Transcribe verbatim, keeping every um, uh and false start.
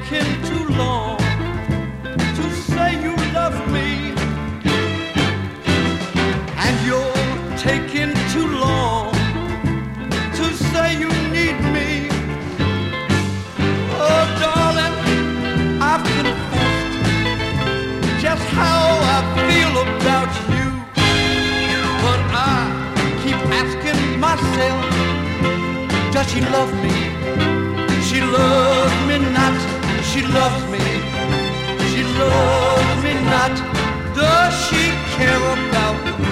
taking too long to say you love me, and you're taking too long to say you need me. Oh, darling, I've confessed just how I feel about you, but I keep asking myself, does she love me? She loves me not. She loves me. She loves me not. Does she care about me?